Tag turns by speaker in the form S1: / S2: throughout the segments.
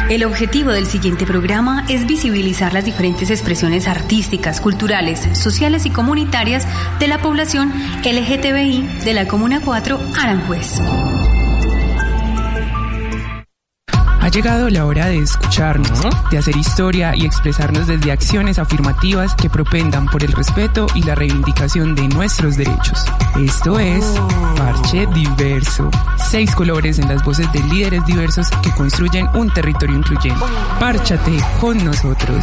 S1: El objetivo del siguiente programa es visibilizar las diferentes expresiones artísticas, culturales, sociales y comunitarias de la población LGTBI de la Comuna 4 Aranjuez.
S2: Ha llegado la hora de escucharnos, de hacer historia y expresarnos desde acciones afirmativas que propendan por el respeto y la reivindicación de nuestros derechos. Esto es Parche Diverso. 6 colores en las voces de líderes diversos que construyen un territorio incluyente. Párchate con nosotros.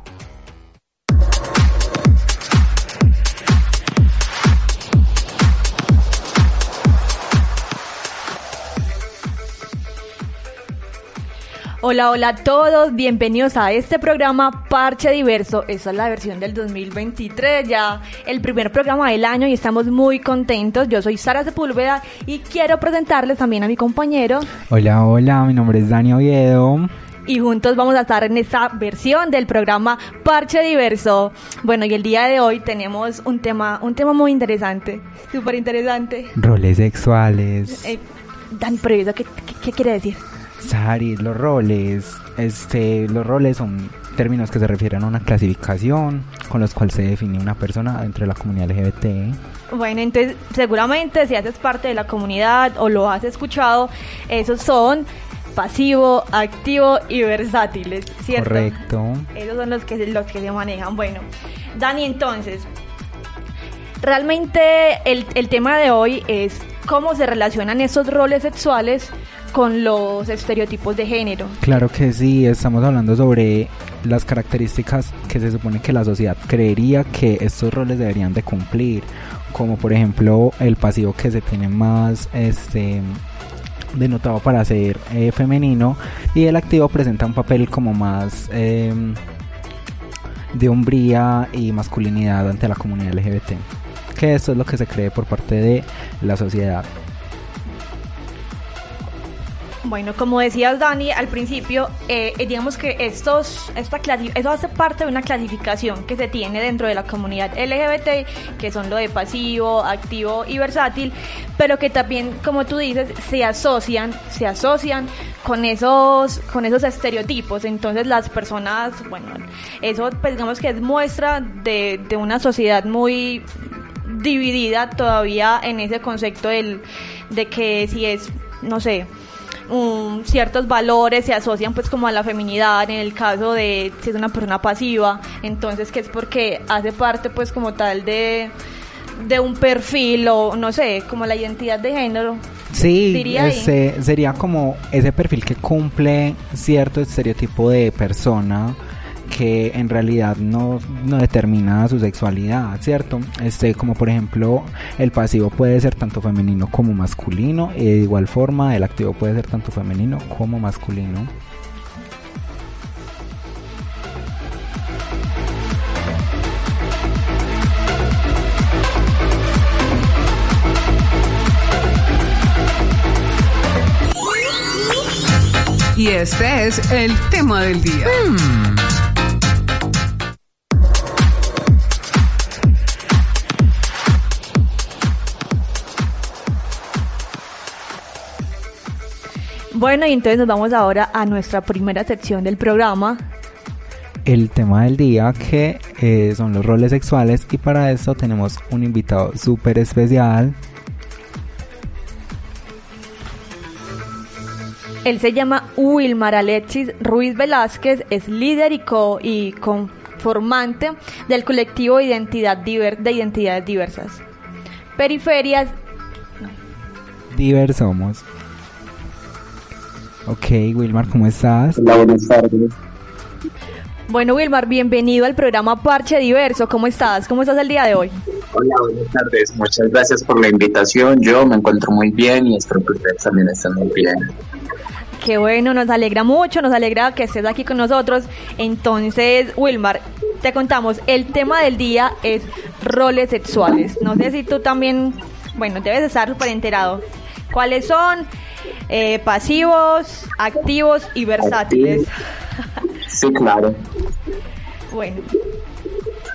S3: Hola, hola a todos, bienvenidos a este programa Parche Diverso. Esta es la versión del 2023, ya el primer programa del año y estamos muy contentos. Yo soy Sara Sepúlveda y quiero presentarles también a mi compañero.
S4: Hola, hola, mi nombre es Dani Oviedo.
S3: Y juntos vamos a estar en esta versión del programa Parche Diverso. Bueno, y el día de hoy tenemos un tema muy interesante, súper interesante.
S4: Roles sexuales.
S3: Dani, pero ¿eso qué quiere decir?
S4: Sari, los roles son términos que se refieren a una clasificación con los cuales se define una persona dentro de la comunidad LGBT.
S3: Bueno, entonces seguramente si haces parte de la comunidad o lo has escuchado, esos son pasivo, activo y versátiles, ¿cierto?
S4: Correcto.
S3: Esos son los que se manejan. Bueno, Dani, entonces, realmente el tema de hoy es cómo se relacionan esos roles sexuales con los estereotipos de género.
S4: Claro que sí, estamos hablando sobre las características que se supone que la sociedad creería que estos roles deberían de cumplir, como por ejemplo el pasivo, que se tiene más denotado para ser femenino, y el activo presenta un papel como más de hombría y masculinidad ante la comunidad LGBT, que esto es lo que se cree por parte de la sociedad.
S3: Bueno, como decías, Dani, al principio, digamos que eso hace parte de una clasificación que se tiene dentro de la comunidad LGBT, que son lo de pasivo, activo y versátil, pero que también, como tú dices, se asocian con esos estereotipos. Entonces las personas, bueno, eso pues digamos que es muestra de una sociedad muy dividida todavía en ese concepto de que si es, no sé, ciertos valores se asocian pues como a la feminidad, en el caso de si es una persona pasiva, entonces que es porque hace parte pues como tal de un perfil o no sé, como la identidad de género.
S4: Sí, sería como ese perfil que cumple cierto estereotipo de persona que en realidad no determina su sexualidad, ¿cierto? Como por ejemplo, el pasivo puede ser tanto femenino como masculino, y de igual forma el activo puede ser tanto femenino como masculino.
S2: Y este es el tema del día.
S3: Bueno, y entonces nos vamos ahora a nuestra primera sección del programa.
S4: El tema del día, que son los roles sexuales, y para esto tenemos un invitado súper especial.
S3: Él se llama Wilmar Alexis Ruiz Velázquez, es líder y conformante del colectivo de identidades diversas. Periferias.
S4: Diversomos. Ok, Wilmar, ¿cómo estás?
S5: Hola, buenas tardes.
S3: Bueno, Wilmar, bienvenido al programa Parche Diverso. ¿Cómo estás? ¿Cómo estás el día de hoy?
S5: Hola, buenas tardes. Muchas gracias por la invitación. Yo me encuentro muy bien y espero que ustedes también estén muy bien.
S3: Qué bueno, nos alegra mucho, nos alegra que estés aquí con nosotros. Entonces, Wilmar, te contamos, el tema del día es roles sexuales. No sé si tú también, bueno, debes estar súper enterado. ¿Cuáles son? Pasivos, activos y versátiles.
S5: Sí, claro.
S3: Bueno.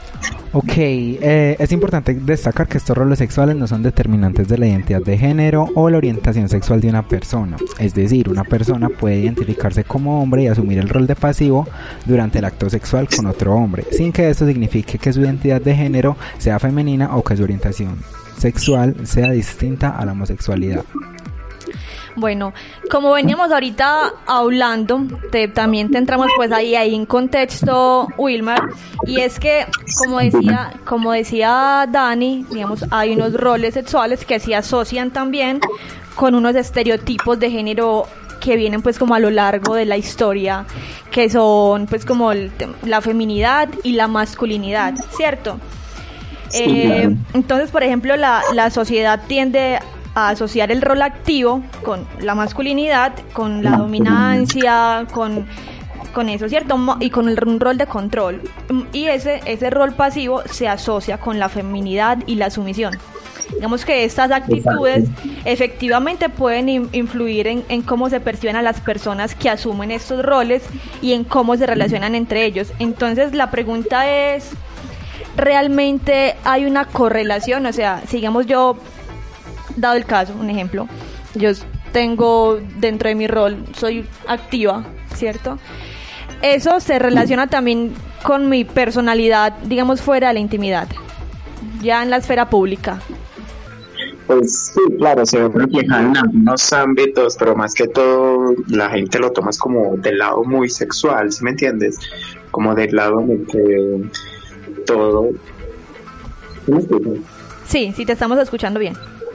S4: Ok, es importante destacar que estos roles sexuales no son determinantes de la identidad de género o la orientación sexual de una persona. Es decir, una persona puede identificarse como hombre y asumir el rol de pasivo durante el acto sexual con otro hombre, sin que esto signifique que su identidad de género sea femenina o que su orientación sexual sea distinta a la homosexualidad.
S3: Bueno, como veníamos ahorita hablando, también te entramos pues ahí en contexto, Wilmar, y es que como decía Dani, digamos, hay unos roles sexuales que se asocian también con unos estereotipos de género que vienen pues como a lo largo de la historia, que son pues como la feminidad y la masculinidad, ¿cierto?
S5: Sí, claro.
S3: Entonces, por ejemplo, la sociedad tiende a asociar el rol activo con la masculinidad, con la dominancia, con eso, ¿cierto? Y con un rol de control. Y ese rol pasivo se asocia con la feminidad y la sumisión. Digamos que estas actitudes efectivamente pueden influir en cómo se perciben a las personas que asumen estos roles y en cómo se relacionan entre ellos. Entonces la pregunta es, ¿realmente hay una correlación? O sea, sigamos yo, dado el caso, un ejemplo, yo tengo dentro de mi rol, soy activa, ¿cierto? Eso se relaciona también con mi personalidad, digamos, fuera de la intimidad, ya en la esfera pública.
S5: Pues sí, claro, se ve reflejado en algunos ámbitos, pero más que todo la gente lo toma como del lado muy sexual, ¿sí me entiendes? Como del lado en el que todo... ¿Sí me escuchas?
S3: Sí, te estamos escuchando bien.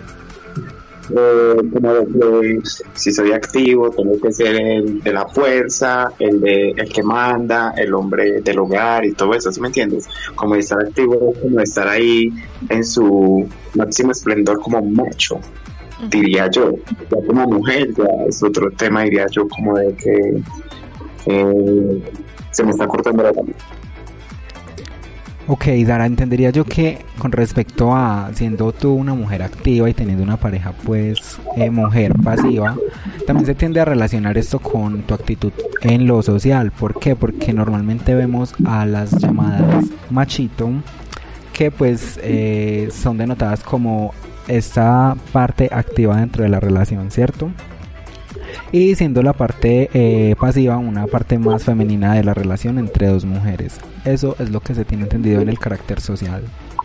S5: Como de que si soy activo tengo que ser el de la fuerza, el que manda, el hombre del hogar y todo eso, ¿sí me entiendes? Como estar activo, como estar ahí en su máximo esplendor como macho, diría yo. Ya como mujer ya es otro tema, diría yo, como de que se me está cortando la mano.
S4: Ok, Dara, entendería yo que con respecto a siendo tú una mujer activa y teniendo una pareja pues mujer pasiva, también se tiende a relacionar esto con tu actitud en lo social. ¿Por qué? Porque normalmente vemos a las llamadas machito que pues son denotadas como esta parte activa dentro de la relación, ¿cierto? Y siendo la parte pasiva una parte más femenina de la relación entre dos mujeres. Eso es lo que se tiene entendido en el carácter social.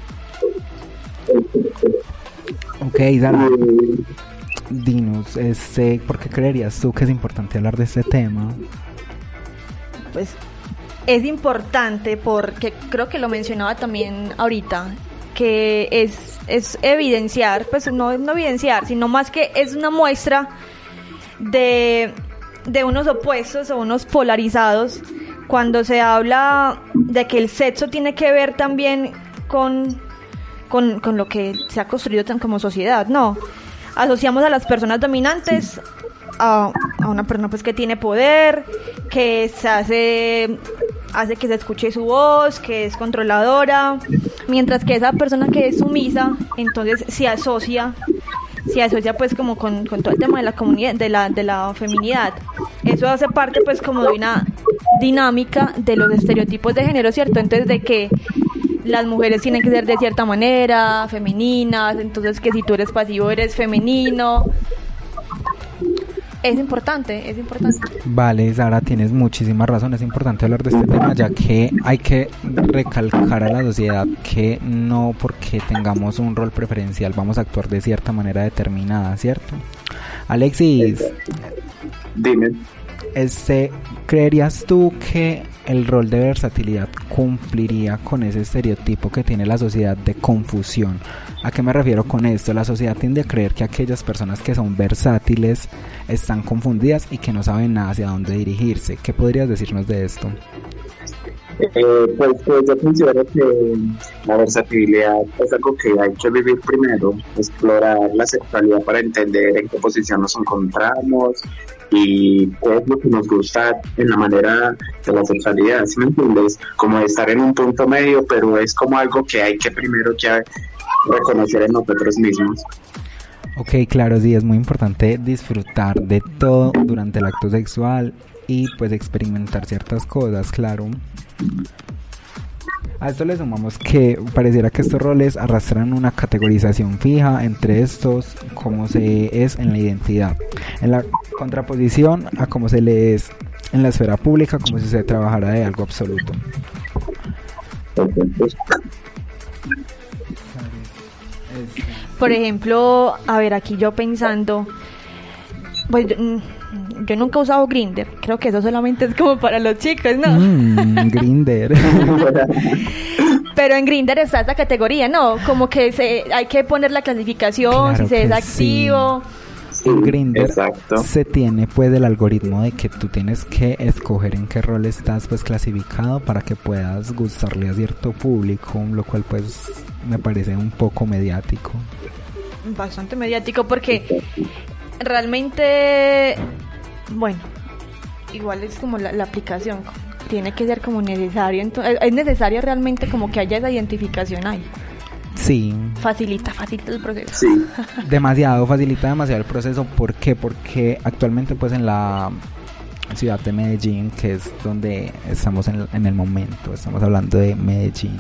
S4: Ok, Dara, dinos, ¿por qué creerías tú que es importante hablar de este tema?
S3: Pues es importante porque creo que lo mencionaba también ahorita, que es evidenciar, pues no evidenciar, sino más que es una muestra de unos opuestos o unos polarizados cuando se habla de que el sexo tiene que ver también con lo que se ha construido como sociedad, ¿no? Asociamos a las personas dominantes a una persona pues que tiene poder, que hace que se escuche su voz, que es controladora, mientras que esa persona que es sumisa, entonces se asocia pues como con todo el tema de la comunidad, de la feminidad. Eso hace parte pues como de una dinámica de los estereotipos de género, ¿cierto? Entonces de que las mujeres tienen que ser de cierta manera, femeninas, entonces que si tú eres pasivo eres femenino. Es importante.
S4: Vale, Sara, tienes muchísima razón. Es importante hablar de este tema, ya que hay que recalcar a la sociedad que no porque tengamos un rol preferencial vamos a actuar de cierta manera determinada, ¿cierto? Alexis,
S5: dime.
S4: ¿Creerías tú que el rol de versatilidad cumpliría con ese estereotipo que tiene la sociedad de confusión? ¿A qué me refiero con esto? La sociedad tiende a creer que aquellas personas que son versátiles están confundidas y que no saben nada hacia dónde dirigirse. ¿Qué podrías decirnos de esto?
S5: Pues yo considero que la versatilidad es algo que hay que vivir primero, explorar la sexualidad para entender en qué posición nos encontramos y qué es lo que nos gusta en la manera de la sexualidad, ¿sí me entiendes? Como de estar en un punto medio, pero es como algo que hay que primero ya reconocer en nosotros mismos.
S4: Ok, claro, sí, es muy importante disfrutar de todo durante el acto sexual y pues experimentar ciertas cosas, claro. A esto le sumamos que pareciera que estos roles arrastran una categorización fija entre estos como se es en la identidad, en la contraposición a como se le es en la esfera pública, como si se trabajara de algo absoluto.
S3: Por ejemplo, a ver, aquí yo pensando, pues yo nunca he usado Grindr, creo que eso solamente es como para los chicos, ¿no?
S4: Grindr.
S3: Pero en Grindr está esta categoría, ¿no? Como que hay que poner la clasificación, claro, si se es activo.
S4: Sí. En Grindr se tiene pues el algoritmo de que tú tienes que escoger en qué rol estás pues clasificado para que puedas gustarle a cierto público, lo cual pues me parece un poco mediático.
S3: Bastante mediático porque realmente, bueno, igual es como la aplicación, tiene que ser como necesario, entonces, es necesario realmente como que haya esa identificación ahí.
S4: Sí.
S3: Facilita el proceso.
S4: Sí. Facilita demasiado el proceso. ¿Por qué? Porque actualmente pues en la ciudad de Medellín, que es donde estamos en el momento, estamos hablando de Medellín,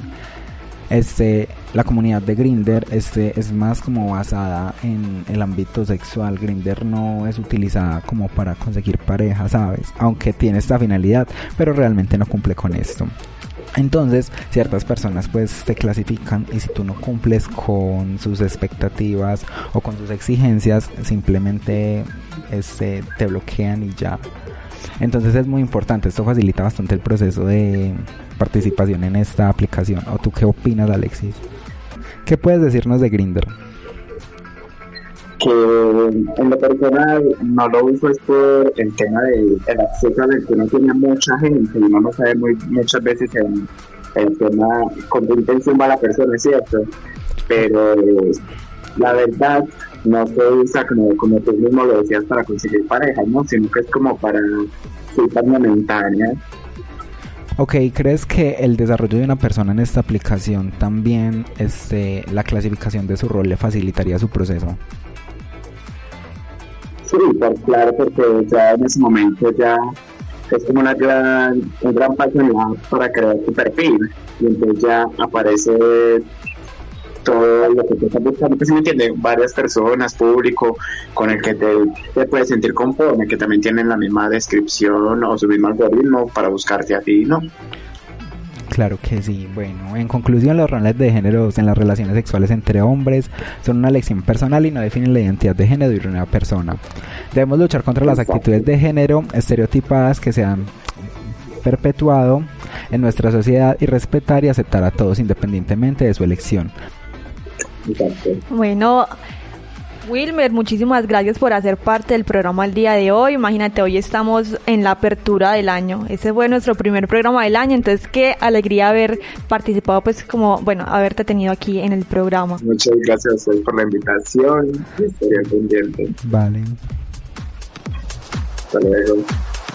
S4: la comunidad de Grindr es más como basada en el ámbito sexual. Grindr no es utilizada como para conseguir pareja, ¿sabes? Aunque tiene esta finalidad, pero realmente no cumple con esto. Entonces, ciertas personas pues te clasifican y si tú no cumples con sus expectativas o con sus exigencias, simplemente te bloquean y ya. Entonces es muy importante, esto facilita bastante el proceso de participación en esta aplicación. ¿O tú qué opinas, Alexis? ¿Qué puedes decirnos de Grindr?
S5: Que en lo personal no lo uso es por el tema del acceso al que no tiene mucha gente y uno no sabe muchas veces el tema con qué intención va la persona, es cierto, pero la verdad no se usa como tú mismo lo decías para conseguir pareja, ¿no? Sino que es como para citas momentáneas.
S4: Ok, ¿crees que el desarrollo de una persona en esta aplicación también la clasificación de su rol le facilitaría su proceso?
S5: Sí, claro, porque ya en ese momento ya es como un gran paso para crear tu perfil y entonces ya aparece todo lo que te estás buscando, pues, ¿sí me entiendes? Varias personas, público con el que te puedes sentir conforme, que también tienen la misma descripción o su mismo algoritmo para buscarte a ti, ¿no?
S4: Claro que sí. Bueno, en conclusión, los roles de género en las relaciones sexuales entre hombres son una elección personal y no definen la identidad de género de una persona. Debemos luchar contra las actitudes de género estereotipadas que se han perpetuado en nuestra sociedad y respetar y aceptar a todos independientemente de su elección.
S3: Bueno, Wilmer, muchísimas gracias por hacer parte del programa el día de hoy. Imagínate, hoy estamos en la apertura del año. Ese fue nuestro primer programa del año, entonces qué alegría haber participado, pues haberte tenido aquí en el programa.
S5: Muchas gracias por la invitación. Estaría pendiente.
S4: Vale.
S5: Hasta luego.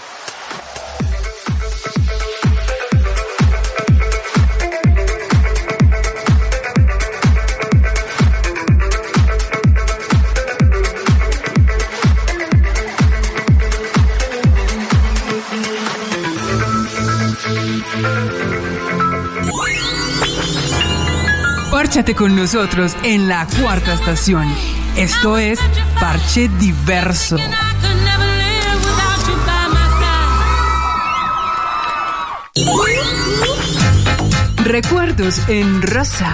S2: Párchate con nosotros en la cuarta estación. Esto es Parche Diverso. Recuerdos en rosa.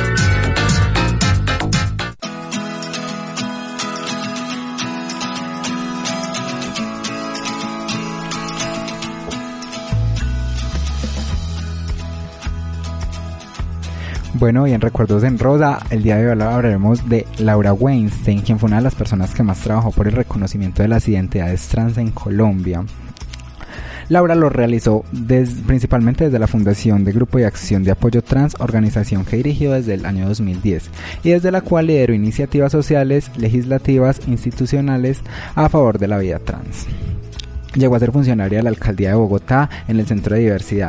S4: Bueno, y en Recuerdos en Rosa, el día de hoy hablaremos de Laura Weinstein, quien fue una de las personas que más trabajó por el reconocimiento de las identidades trans en Colombia. Laura lo realizó principalmente desde la fundación de Grupo de Acción de Apoyo Trans, organización que dirigió desde el año 2010 y desde la cual lideró iniciativas sociales, legislativas, institucionales a favor de la vida trans. Llegó a ser funcionaria de la Alcaldía de Bogotá en el Centro de Diversidad.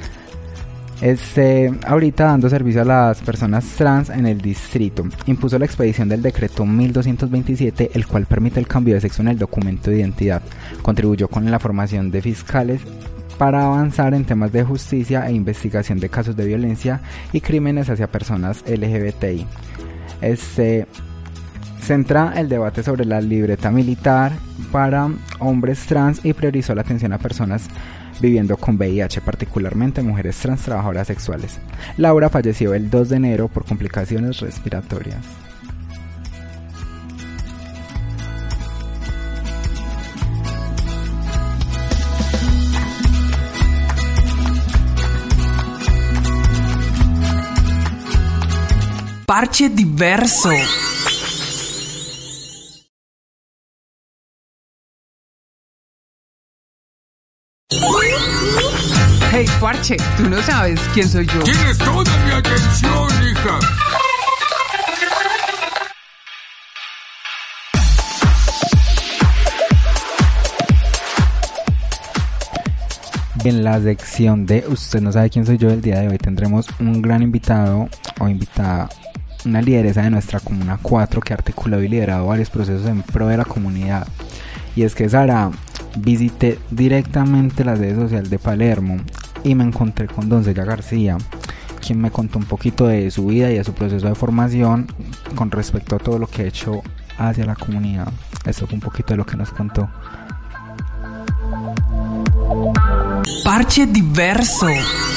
S4: Ahorita dando servicio a las personas trans en el distrito. Impuso la expedición del decreto 1227, el cual permite el cambio de sexo en el documento de identidad. Contribuyó con la formación de fiscales para avanzar en temas de justicia e investigación de casos de violencia y crímenes hacia personas LGBTI. Centra el debate sobre la libreta militar para hombres trans y priorizó la atención a personas viviendo con VIH, particularmente mujeres trans trabajadoras sexuales. Laura falleció el 2 de enero por complicaciones respiratorias.
S2: Parche diverso. Hey, Parche, tú no sabes quién soy yo.
S6: Tienes toda mi atención, hija.
S4: En la sección de Usted no sabe quién soy yo, el día de hoy tendremos un gran invitado o invitada, una lideresa de nuestra Comuna 4 que ha articulado y liderado varios procesos en pro de la comunidad. Y es que Sara, visité directamente las redes sociales de Palermo y me encontré con Doncella García, quien me contó un poquito de su vida y de su proceso de formación con respecto a todo lo que ha hecho hacia la comunidad. Esto fue un poquito de lo que nos contó.
S2: Parche diverso.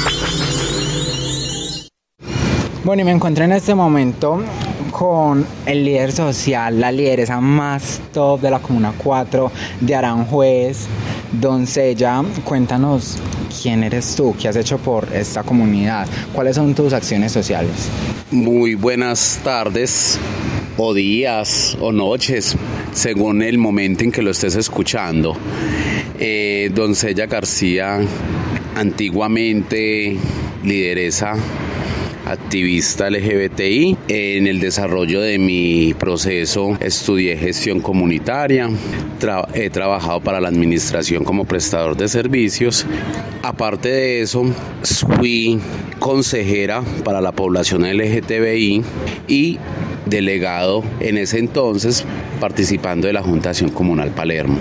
S4: Bueno, y me encuentro en este momento con el líder social, la lideresa más top de la Comuna 4 de Aranjuez, Doncella. Cuéntanos quién eres tú, qué has hecho por esta comunidad, cuáles son tus acciones sociales.
S7: Muy buenas tardes, o días, o noches, según el momento en que lo estés escuchando. Doncella García, antiguamente lideresa activista LGBTI. En el desarrollo de mi proceso estudié gestión comunitaria, he trabajado para la administración como prestador de servicios. Aparte de eso, fui consejera para la población LGTBI y delegado en ese entonces participando de la Junta de Acción Comunal Palermo.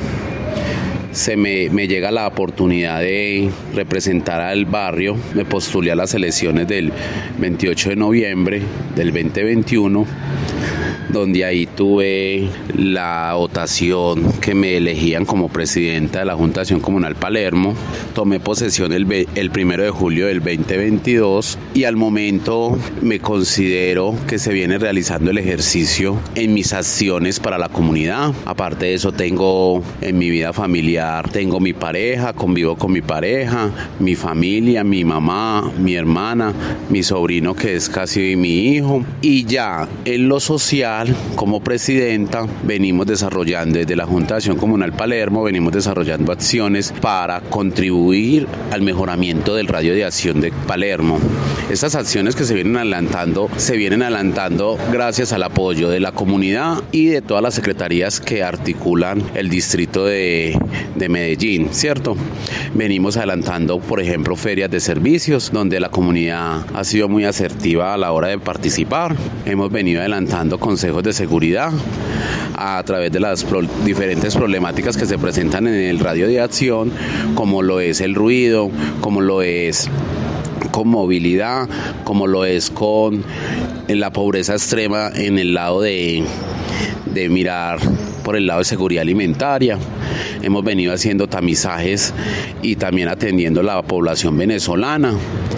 S7: Me llega la oportunidad de representar al barrio. Me postulé a las elecciones del 28 de noviembre del 2021, donde ahí tuve la votación que me elegían como presidenta de la Junta de Acción Comunal Palermo. Tomé posesión el 1 de julio del 2022 y al momento me considero que se viene realizando el ejercicio en mis acciones para la comunidad. Aparte de eso, tengo en mi vida familiar, tengo mi pareja, convivo con mi pareja, mi familia, mi mamá, mi hermana, mi sobrino que es casi mi hijo, y ya en lo social, como presidenta, venimos desarrollando desde la Junta de Acción Comunal Palermo, venimos desarrollando acciones para contribuir al mejoramiento del radio de acción de Palermo. Estas acciones que se vienen adelantando gracias al apoyo de la comunidad y de todas las secretarías que articulan el distrito de Medellín, ¿cierto? Venimos adelantando, por ejemplo, ferias de servicios, donde la comunidad ha sido muy asertiva a la hora de participar. Hemos venido adelantando consejos de seguridad a través de las diferentes problemáticas que se presentan en el radio de acción, como lo es el ruido, como lo es con movilidad, como lo es con la pobreza extrema en el lado de mirar por el lado de seguridad alimentaria. Hemos venido haciendo tamizajes y también atendiendo la población venezolana.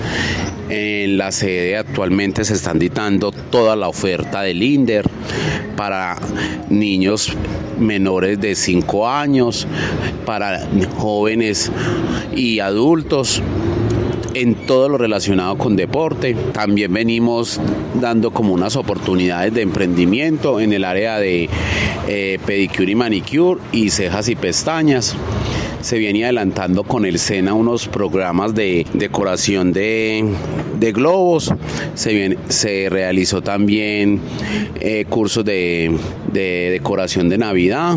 S7: En la sede actualmente se están dictando toda la oferta del INDER para niños menores de 5 años, para jóvenes y adultos, en todo lo relacionado con deporte. También venimos dando como unas oportunidades de emprendimiento en el área de pedicure y manicure y cejas y pestañas. Se viene adelantando con el SENA unos programas de decoración de globos. Se realizó también cursos de decoración de Navidad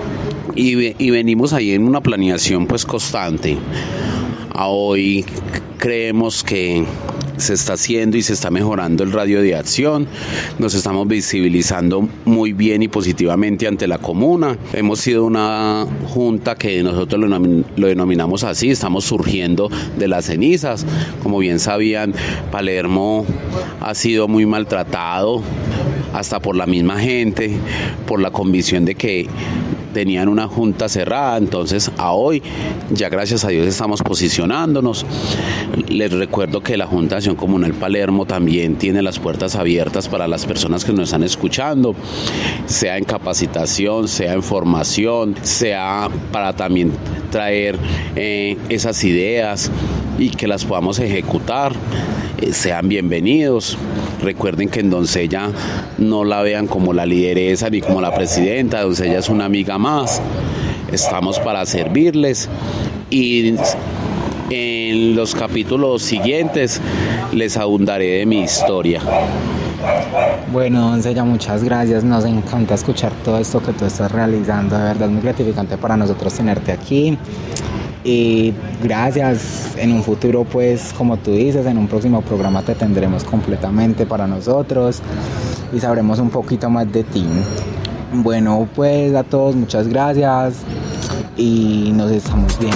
S7: y venimos ahí en una planeación pues constante. A hoy creemos que se está haciendo y se está mejorando el radio de acción. Nos estamos visibilizando muy bien y positivamente ante la comuna. Hemos sido una junta que nosotros lo denominamos así, estamos surgiendo de las cenizas. Como bien sabían, Palermo ha sido muy maltratado, hasta por la misma gente, por la convicción de que tenían una junta cerrada. Entonces a hoy ya gracias a Dios estamos posicionándonos. Les recuerdo que la Junta de Acción Comunal Palermo también tiene las puertas abiertas para las personas que nos están escuchando, sea en capacitación, sea en formación, sea para también traer esas ideas y que las podamos ejecutar. Sean bienvenidos. Recuerden que en Doncella no la vean como la lideresa ni como la presidenta. Doncella es una amiga más. Estamos para servirles y en los capítulos siguientes les abundaré de mi historia.
S4: Bueno, Doncella, muchas gracias. Nos encanta escuchar todo esto que tú estás realizando. De verdad es muy gratificante para nosotros tenerte aquí. Y gracias, en un futuro pues como tú dices, en un próximo programa te tendremos completamente para nosotros y sabremos un poquito más de ti. Bueno, pues a todos muchas gracias y nos estamos viendo.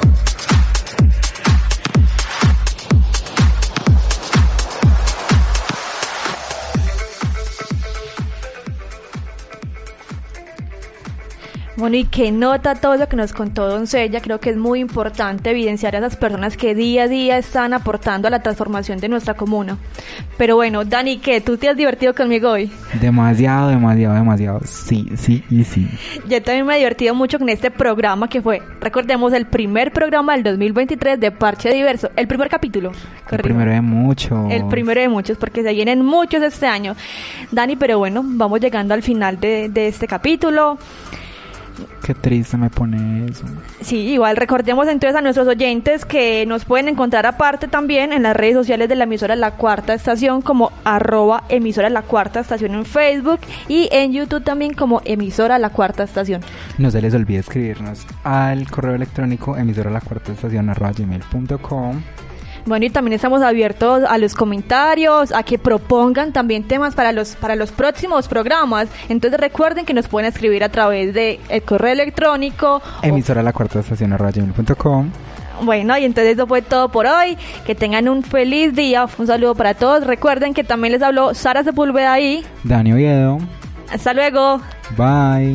S3: Bueno, y qué nota todo lo que nos contó Doncella. Creo que es muy importante evidenciar a esas personas que día a día están aportando a la transformación de nuestra comuna. Pero bueno, Dani, ¿qué? ¿Tú te has divertido conmigo hoy?
S4: Demasiado. Sí.
S3: Yo también me he divertido mucho con este programa que fue, recordemos, el primer programa del 2023 de Parche Diverso. El primer capítulo.
S4: El primero de muchos.
S3: El primero de muchos, porque se vienen muchos este año. Dani, pero bueno, vamos llegando al final de este capítulo.
S4: Qué triste me pone eso.
S3: Sí, igual recordemos entonces a nuestros oyentes que nos pueden encontrar aparte también en las redes sociales de la emisora La Cuarta Estación como @emisora La Cuarta Estación en Facebook y en YouTube también como emisora La Cuarta Estación.
S4: No se les olvide escribirnos al correo electrónico emisora.lacuartaestacion@gmail.com.
S3: Bueno, y también estamos abiertos a los comentarios, a que propongan también temas para los próximos programas. Entonces recuerden que nos pueden escribir a través de el correo electrónico
S4: emisora.lacuartaestacion@gmail.com.
S3: Bueno, y entonces eso fue todo por hoy. Que tengan un feliz día, un saludo para todos. Recuerden que también les habló Sara Sepúlveda y
S4: Dani Oviedo.
S3: Hasta luego.
S4: Bye.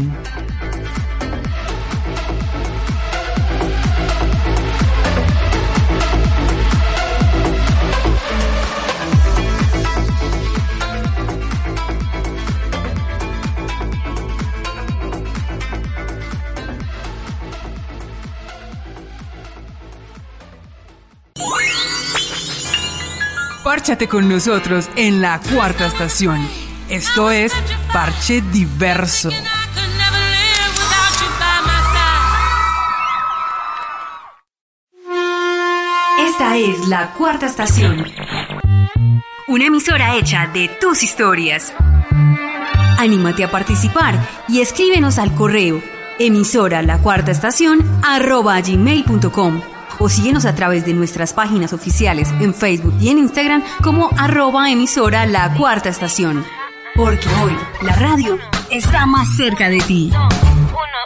S2: Párchate con nosotros en La Cuarta Estación. Esto es Parche Diverso.
S1: Esta es La Cuarta Estación. Una emisora hecha de tus historias. Anímate a participar y escríbenos al correo emisora.lacuartaestacion@gmail.com o síguenos a través de nuestras páginas oficiales en Facebook y en Instagram como @emisora La Cuarta Estación. Porque hoy la radio está más cerca de ti. 1